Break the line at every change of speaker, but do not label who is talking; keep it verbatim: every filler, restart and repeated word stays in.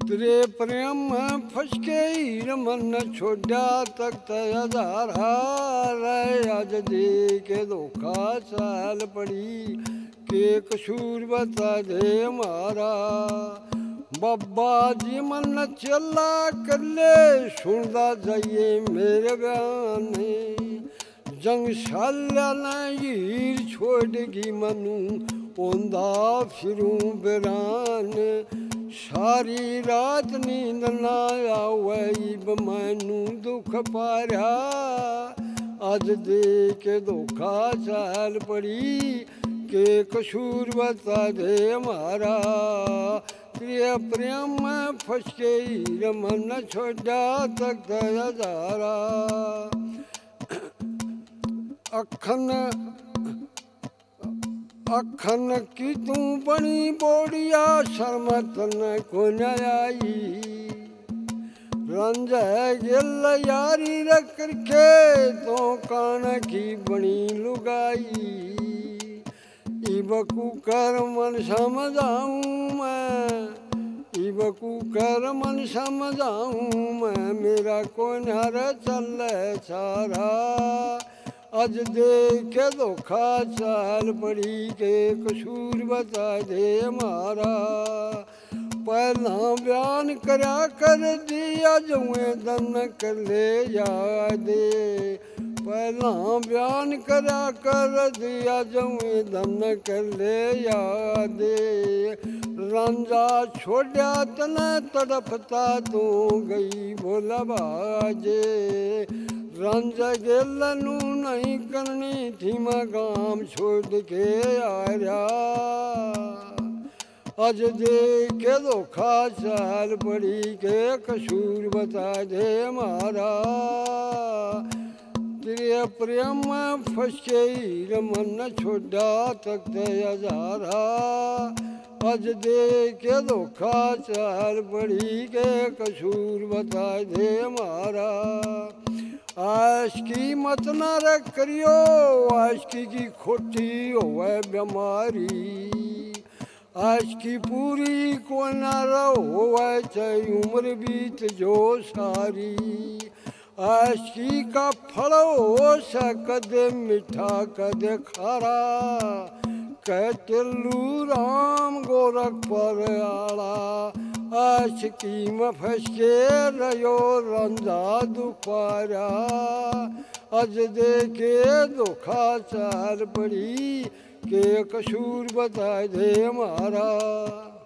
तेरे प्रेम में फंस के हीर मन छोड़ा तख्त हजारा रे आज दे के धोखा चाल पड़ी के कसूर बता दे हमारा बाबा जी मन चला कर ले सुनदा जाइए मेरे बयान जंग शाला ना हीर छोड़गी मनु ओंदा फिरूं बिरान सारी रात नींद ना आवे मैनू दुख पारा अज दे के धोखा चाल पड़ी के कसूर बता दे हमारा तेरे प्रेम में फंस के हीर मन छोड़ा तख्त हजारा अखन अखन की तू बनी बोड़िया शर्मत न को न आई रंज है गिल यारी रख के तो कान की बनी लुगाई इबकू कर मन समझाऊं मैं इबकू कर मन समझाऊं मैं मेरा को नर चल सारा अज दे के धोखा चाल पड़ी के कसूर बता दे हमारा पहला बयान करा कर दिया जुए दन कर ले यादे पहला बयान करा कर दिया जुए दन कर ले यादे रंजा छोड़ा तना तड़पता तू गई भोला बाजे रंज गेलनू नहीं करनी थी मकाम छोड़ के आया अज दे के धोखा चाल पड़ी के कसूर बता दे हमारा तेरे प्रेम में फंस के हीर मन छोड़ा तख्त हजारा अज दे के धोखा चाल पड़ी के कसूर बता दे हमारा आशिकी मत न रख करियो आशिकी की खोटी होवे बीमारी आशिकी पूरी को न होवे चाहे उम्र बीत जो सारी आशिकी का फल हो सकदे मीठा कदे खारा कह टिल्लू राम गोरख पर आला आशिकी में फंस के रहो रंजा दुपारा अज दे के धोखा चाल पड़ी के कसूर बता दे हमारा।